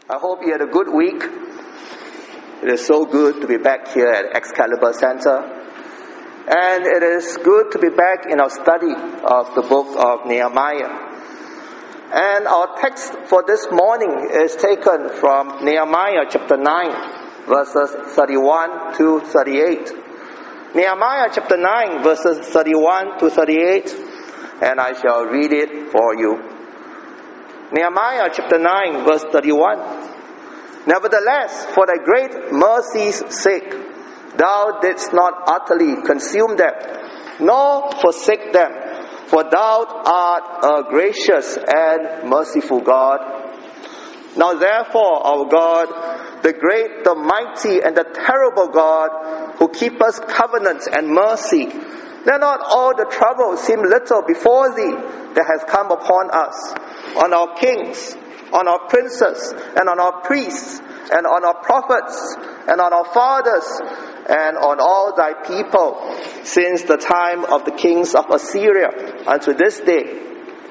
I hope you had a good week. It is so good to be back here at Excalibur Center. And it is good to be back in our study of the book of Nehemiah. And our text for this morning is taken from Nehemiah chapter 9, verses 31 to 38. Nehemiah chapter 9, verses 31 to 38, and I shall read it for you. Nehemiah chapter 9, verse 31. Nevertheless, for thy great mercy's sake, thou didst not utterly consume them, nor forsake them, for thou art a gracious and merciful God. Now therefore, our God, the great, the mighty, and the terrible God, who keepeth covenant and mercy, let not all the trouble seem little before thee that has come upon us, on our kings, on our princes, and on our priests, and on our prophets, and on our fathers, and on all thy people, since the time of the kings of Assyria unto this day.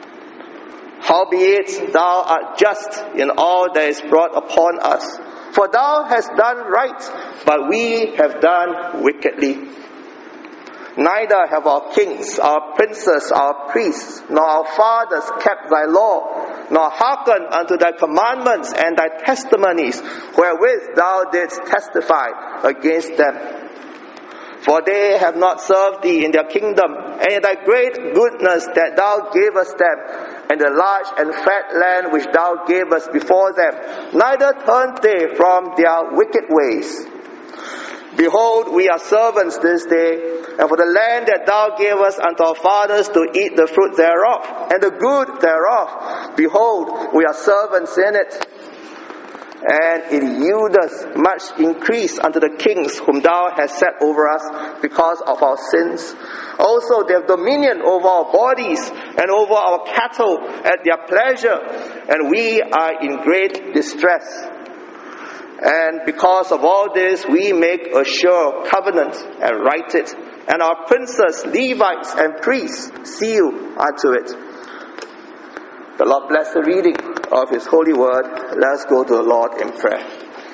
Howbeit thou art just in all that is brought upon us, for thou hast done right, but we have done wickedly. Neither have our kings, our princes, our priests, nor our fathers kept thy law, nor hearkened unto thy commandments and thy testimonies, wherewith thou didst testify against them. For they have not served thee in their kingdom, and in thy great goodness that thou gavest them, and the large and fat land which thou gavest before them, neither turned they from their wicked ways. Behold, we are servants this day, and for the land that thou gavest unto our fathers to eat the fruit thereof, and the good thereof, behold, we are servants in it. And it yieldeth much increase unto the kings whom thou hast set over us because of our sins. Also they have dominion over our bodies and over our cattle at their pleasure, and we are in great distress. And because of all this, we make a sure covenant and write it, and our princes, Levites, and priests seal unto it. The Lord bless the reading of His holy word. Let us go to the Lord in prayer.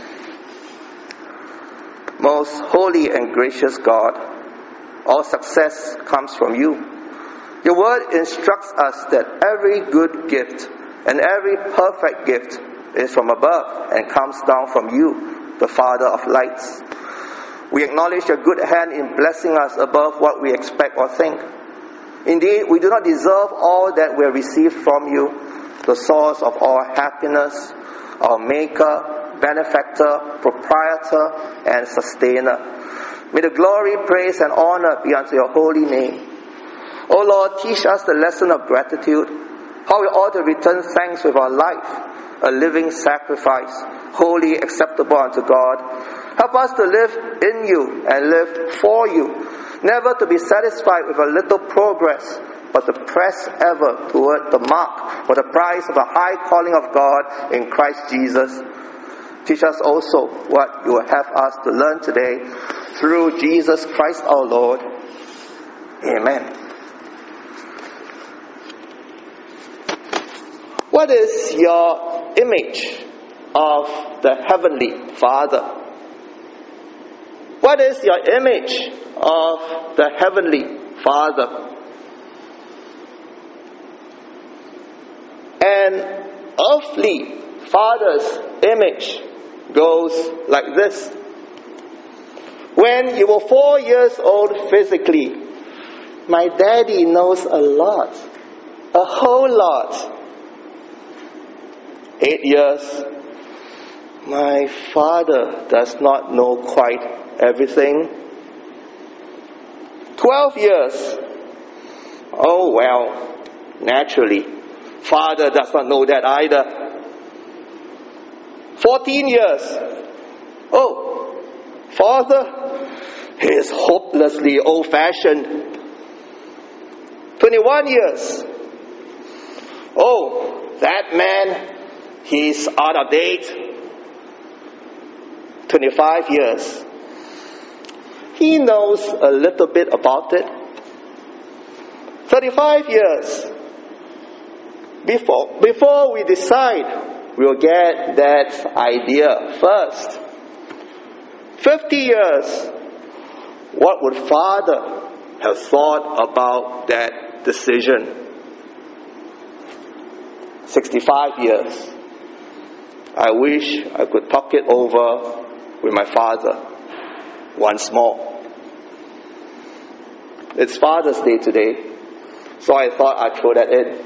Most holy and gracious God, all success comes from you. Your word instructs us that every good gift and every perfect gift is from above and comes down from you, the Father of lights. We acknowledge your good hand in blessing us above what we expect or think. Indeed, we do not deserve all that we have received from you, the source of all happiness, our maker, benefactor, proprietor, and sustainer. May the glory, praise, and honor be unto your holy name. O Lord, teach us the lesson of gratitude, how we ought to return thanks with our life, a living sacrifice, holy, acceptable unto God. Help us to live in you and live for you, never to be satisfied with a little progress, but to press ever toward the mark for the prize of the high calling of God in Christ Jesus. Teach us also what you will have us to learn today through Jesus Christ our Lord. Amen. What is your image of the Heavenly Father? What is your image of the Heavenly Father? An earthly father's image goes like this. When you were 4 years old physically, my daddy knows a lot, a whole lot. 8 years, my father does not know quite everything. 12 years, oh well, naturally, father does not know that either. 14 years, oh, father is hopelessly old-fashioned. 21 years, oh, that man, he's out of date. 25 years. He knows a little bit about it. 35 years. Before we decide we'll get that idea first. 50 years, what would Father have thought about that decision? 65 years. I wish I could talk it over with my father once more. It's Father's Day today, so I thought I'd throw that in.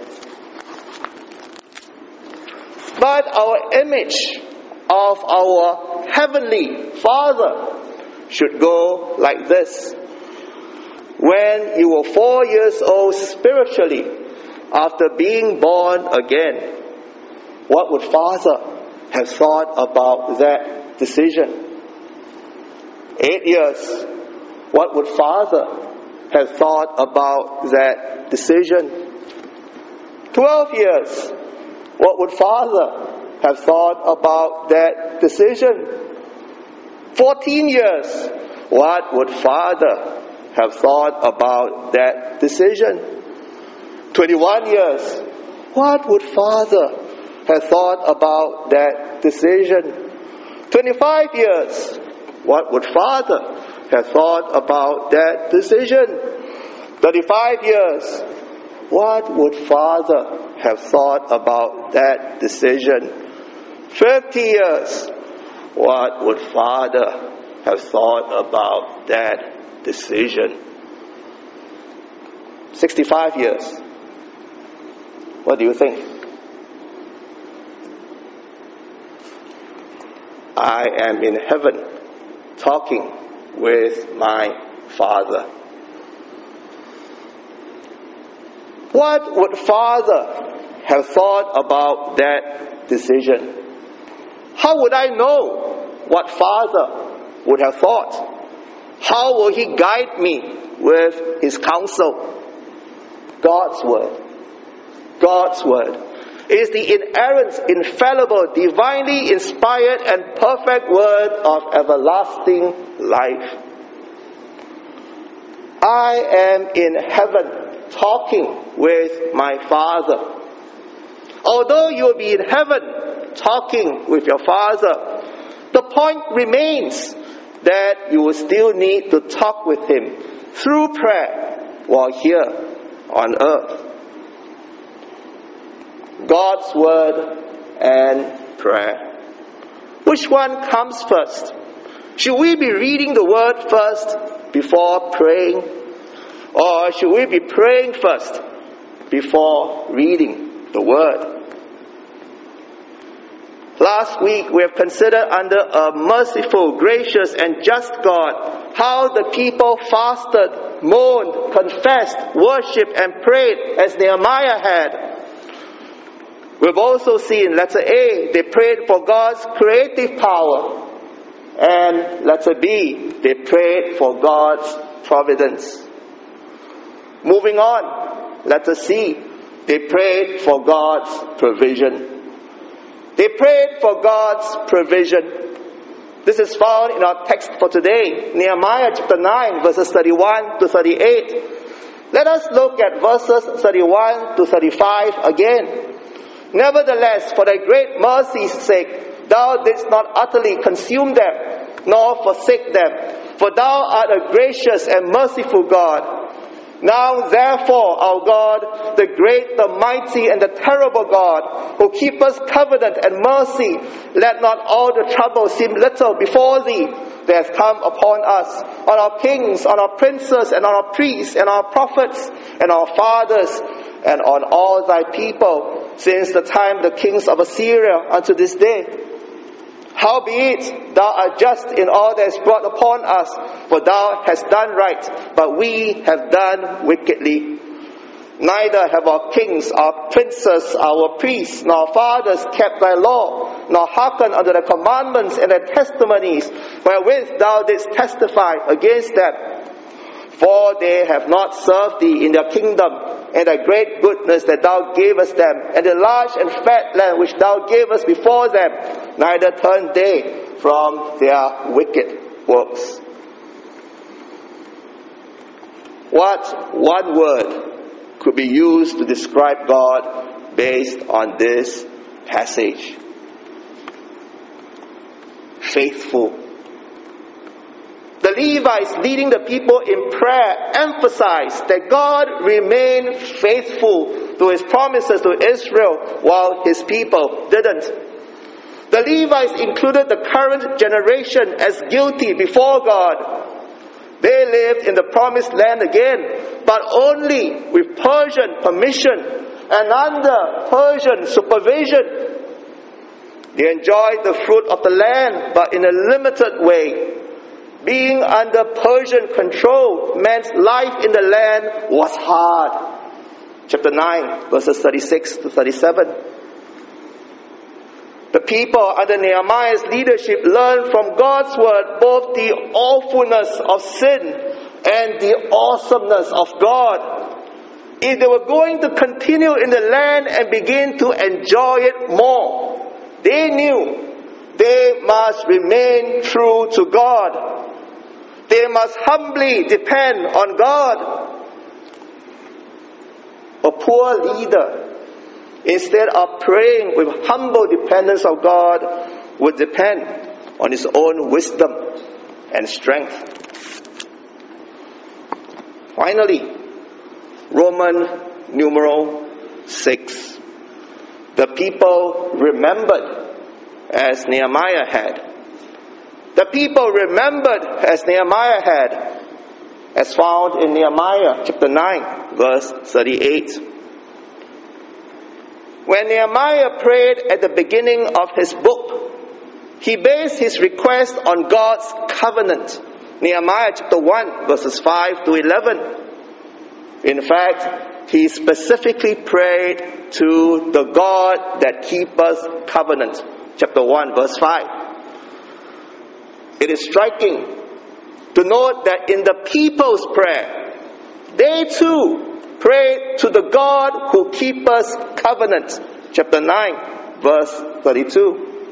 But our image of our Heavenly Father should go like this. When you were 4 years old spiritually, after being born again, what would Father have thought about that decision? 8 years, what would Father have thought about that decision? 12 years, what would Father have thought about that decision? 14 years, what would Father have thought about that decision? 21 years, what would Father have thought about that decision? 25 years, what would Father have thought about that decision? 35 years, what would Father have thought about that decision? 50 years, what would Father have thought about that decision? 65 years. What do you think? I am in heaven talking with my Father. What would Father have thought about that decision? How would I know what Father would have thought? How will He guide me with His counsel? God's Word. God's Word is the inerrant, infallible, divinely inspired and perfect Word of everlasting life. I am in heaven talking with my Father. Although you will be in heaven talking with your Father, the point remains that you will still need to talk with Him through prayer while here on earth. God's Word and prayer. Which one comes first? Should we be reading the Word first before praying? Or should we be praying first before reading the Word? Last week we have considered under a merciful, gracious and just God how the people fasted, mourned, confessed, worshipped and prayed as Nehemiah had. We've also seen, letter A, they prayed for God's creative power. And letter B, they prayed for God's providence. Moving on, letter C, they prayed for God's provision. They prayed for God's provision. This is found in our text for today, Nehemiah chapter 9, verses 31 to 38. Let us look at verses 31 to 35 again. Nevertheless, for thy great mercy's sake, thou didst not utterly consume them, nor forsake them. For thou art a gracious and merciful God. Now therefore, our God, the great, the mighty, and the terrible God, who keepeth covenant and mercy, let not all the trouble seem little before thee that hath come upon us, on our kings, on our princes, and on our priests, and our prophets, and our fathers, and on all thy people, since the time the kings of Assyria unto this day. Howbeit, thou art just in all that is brought upon us, for thou hast done right, but we have done wickedly. Neither have our kings, our princes, our priests, nor our fathers kept thy law, nor hearkened unto the commandments and the testimonies, wherewith thou didst testify against them. For they have not served thee in their kingdom, and the great goodness that thou gavest them, and the large and fat land which thou gavest before them, neither turned they from their wicked works. What one word could be used to describe God based on this passage? faithful. The Levites leading the people in prayer emphasized that God remained faithful to His promises to Israel while His people didn't. The Levites included the current generation as guilty before God. They lived in the promised land again, but only with Persian permission and under Persian supervision. They enjoyed the fruit of the land, but in a limited way. Being under Persian control meant life in the land was hard. Chapter 9, verses 36 to 37. The people under Nehemiah's leadership learned from God's word both the awfulness of sin and the awesomeness of God. If they were going to continue in the land and begin to enjoy it more, they knew they must remain true to God. They must humbly depend on God. A poor leader, instead of praying with humble dependence of God, would depend on his own wisdom and strength. Finally, Roman numeral 6. The people remembered as Nehemiah had. The people remembered as Nehemiah had, as found in Nehemiah chapter 9, verse 38. When Nehemiah prayed at the beginning of his book, he based his request on God's covenant. Nehemiah chapter 1, verses 5 to 11. In fact, he specifically prayed to the God that keepeth covenant. Chapter 1, verse 5. It is striking to note that in the people's prayer, they too prayed to the God who keepeth covenant. Chapter 9, verse 32.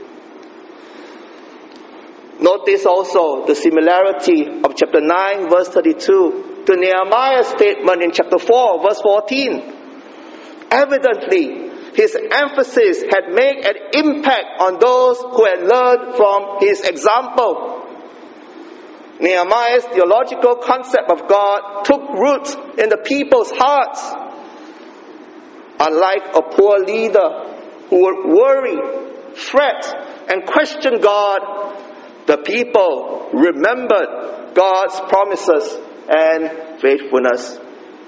Notice also the similarity of chapter 9, verse 32 to Nehemiah's statement in chapter 4, verse 14. Evidently, his emphasis had made an impact on those who had learned from his example. Nehemiah's theological concept of God took root in the people's hearts. Unlike a poor leader who would worry, fret, and question God, the people remembered God's promises and faithfulness.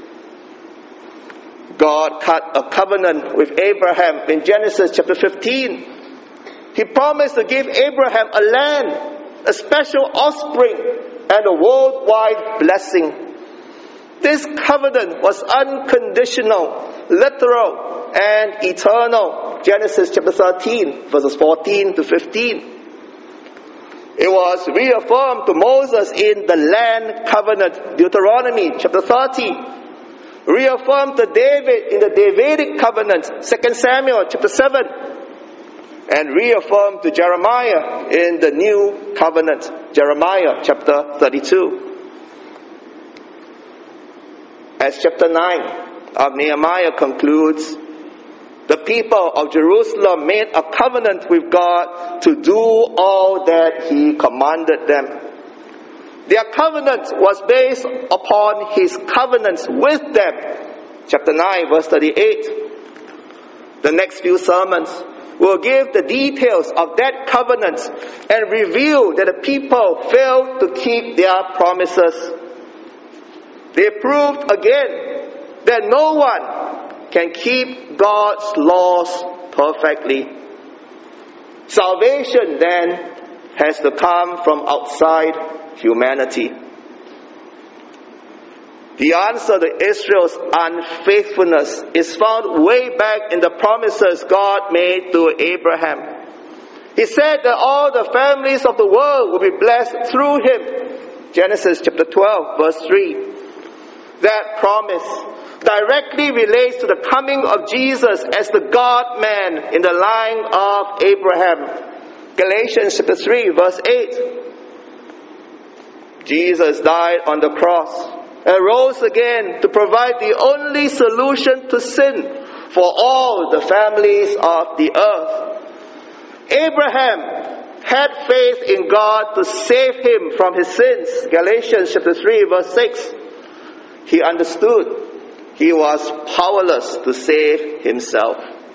God cut a covenant with Abraham in Genesis chapter 15. He promised to give Abraham a land, a special offspring, and a worldwide blessing. This covenant was unconditional, literal, and eternal. Genesis chapter 13, verses 14 to 15. It was reaffirmed to Moses in the land covenant, Deuteronomy chapter 30. Reaffirmed to David in the Davidic covenant, 2 Samuel chapter 7. And reaffirmed to Jeremiah in the new covenant, Jeremiah chapter 32. As chapter 9 of Nehemiah concludes, the people of Jerusalem made a covenant with God to do all that He commanded them. Their covenant was based upon His covenants with them. Chapter 9, verse 38. The next few sermons will give the details of that covenant and reveal that the people failed to keep their promises. They proved again that no one can keep God's laws perfectly. Salvation then has to come from outside humanity. The answer to Israel's unfaithfulness is found way back in the promises God made to Abraham. He said that all the families of the world will be blessed through him. Genesis chapter 12, verse 3. That promise directly relates to the coming of Jesus as the God-man in the line of Abraham. Galatians chapter 3, verse 8. Jesus died on the cross and rose again to provide the only solution to sin for all the families of the earth. Abraham had faith in God to save him from his sins. Galatians chapter 3 verse 6. He understood he was powerless to save himself.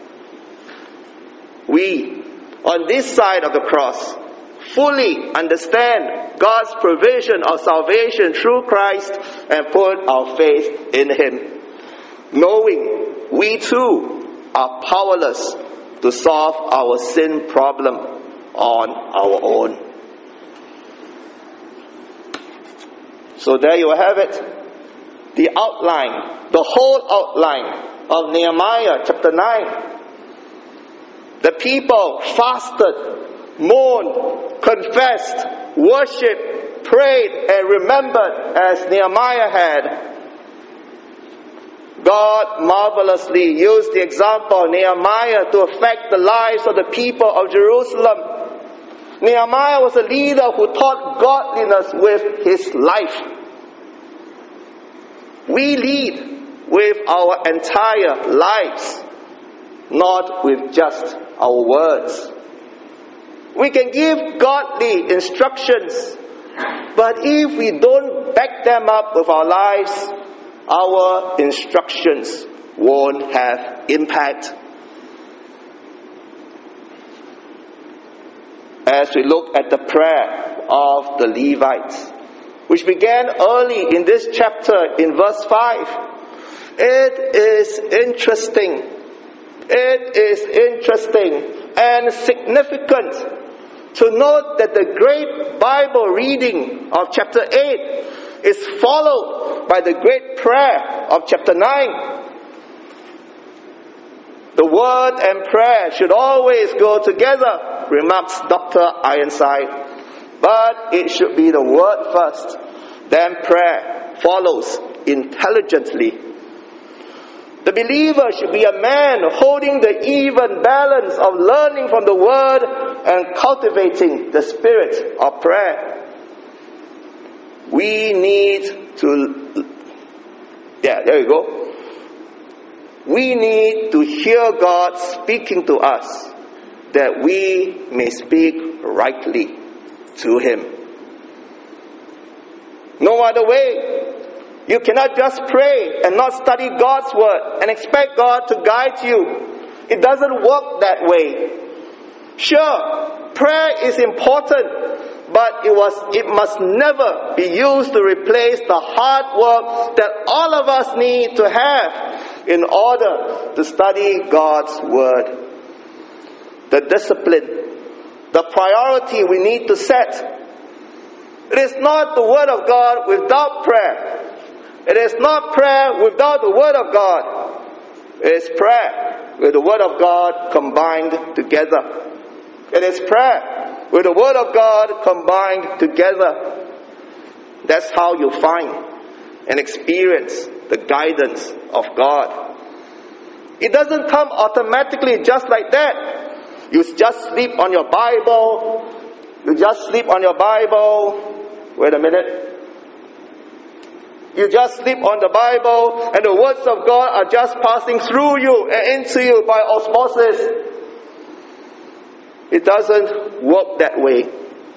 We, on this side of the cross, fully understand God's provision of salvation through Christ and put our faith in him, knowing we too are powerless to solve our sin problem on our own. So there you have it, the outline, the whole outline of Nehemiah chapter 9. The people fasted, mourned, confessed, worshipped, prayed, and remembered as Nehemiah had. God marvelously used the example of Nehemiah to affect the lives of the people of Jerusalem. Nehemiah was a leader who taught godliness with his life. We lead with our entire lives, not with just our words. We can give godly instructions, but if we don't back them up with our lives, our instructions won't have impact. As we look at the prayer of the Levites, which began early in this chapter in verse 5, it is interesting. It is interesting and significant to note that the great Bible reading of chapter 8 is followed by the great prayer of chapter 9. The word and prayer should always go together, remarks Dr. Ironside. But it should be the word first, then prayer follows intelligently. The believer should be a man holding the even balance of learning from the word and cultivating the spirit of prayer. We need to, we need to hear God speaking to us, that we may speak rightly to him. No other way. You cannot just pray and not study God's word and expect God to guide you. It doesn't work that way. Sure, prayer is important, but it must never be used to replace the hard work that all of us need to have in order to study God's word. The discipline, the priority we need to set. It is not the word of God without prayer. It is not prayer without the word of God. It is prayer with the word of God combined together. It is prayer with the word of God combined together. That's how you find and experience the guidance of God. It doesn't come automatically just like that. You just sleep on your Bible. Wait a minute. You just sleep on the Bible and the words of God are just passing through you and into you by osmosis. It doesn't work that way.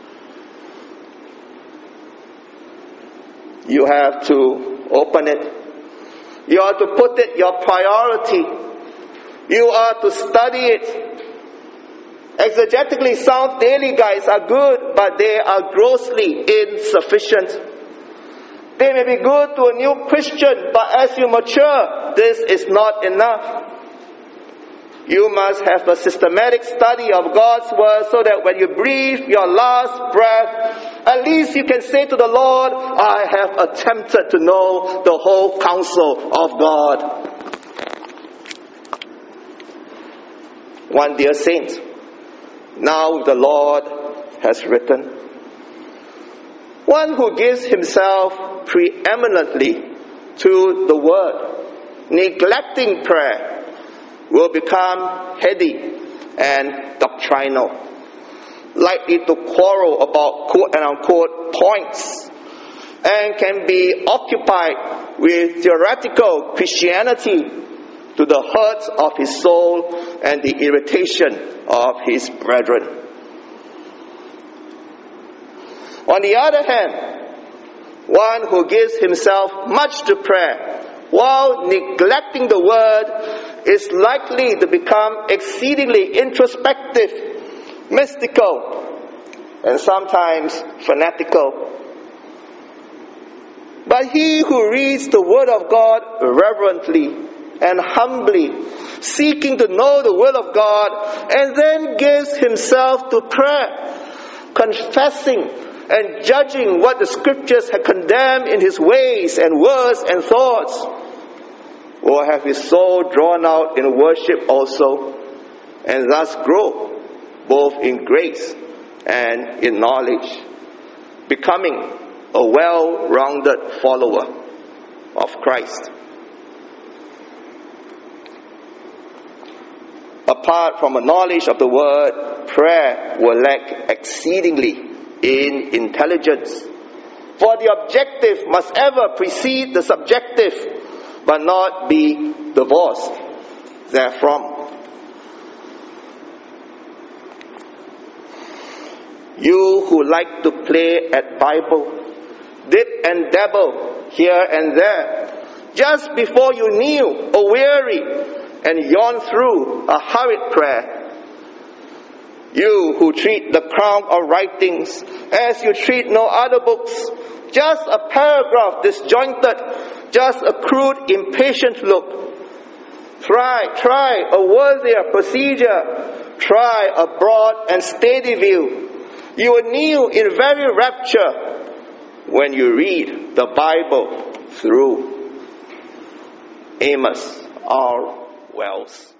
You have to open it. You are to put it your priority. You are to study it. Exegetically sound daily guides are good, but they are grossly insufficient. They may be good to a new Christian, but as you mature, this is not enough. You must have a systematic study of God's word so that when you breathe your last breath, at least you can say to the Lord, I have attempted to know the whole counsel of God. One dear saint, now the Lord has written. One who gives himself preeminently to the word, neglecting prayer, will become heady and doctrinal, likely to quarrel about quote-unquote points, and can be occupied with theoretical Christianity to the hurt of his soul and the irritation of his brethren. On the other hand, one who gives himself much to prayer while neglecting the word is likely to become exceedingly introspective, mystical, and sometimes fanatical. But he who reads the word of God reverently and humbly, seeking to know the will of God, and then gives himself to prayer, confessing and judging what the scriptures have condemned in his ways and words and thoughts, will have his soul drawn out in worship also, and thus grow both in grace and in knowledge, becoming a well-rounded follower of Christ. Apart from a knowledge of the word, prayer will lack exceedingly in intelligence. For the objective must ever precede the subjective, but not be divorced therefrom. You who like to play at Bible, dip and dabble here and there, just before you kneel or weary and yawn through a hurried prayer. You who treat the crown of writings as you treat no other books, just a paragraph disjointed, just a crude, impatient look. Try a worthier procedure. Try a broad and steady view. You will kneel in very rapture when you read the Bible through. Amos R. Wells.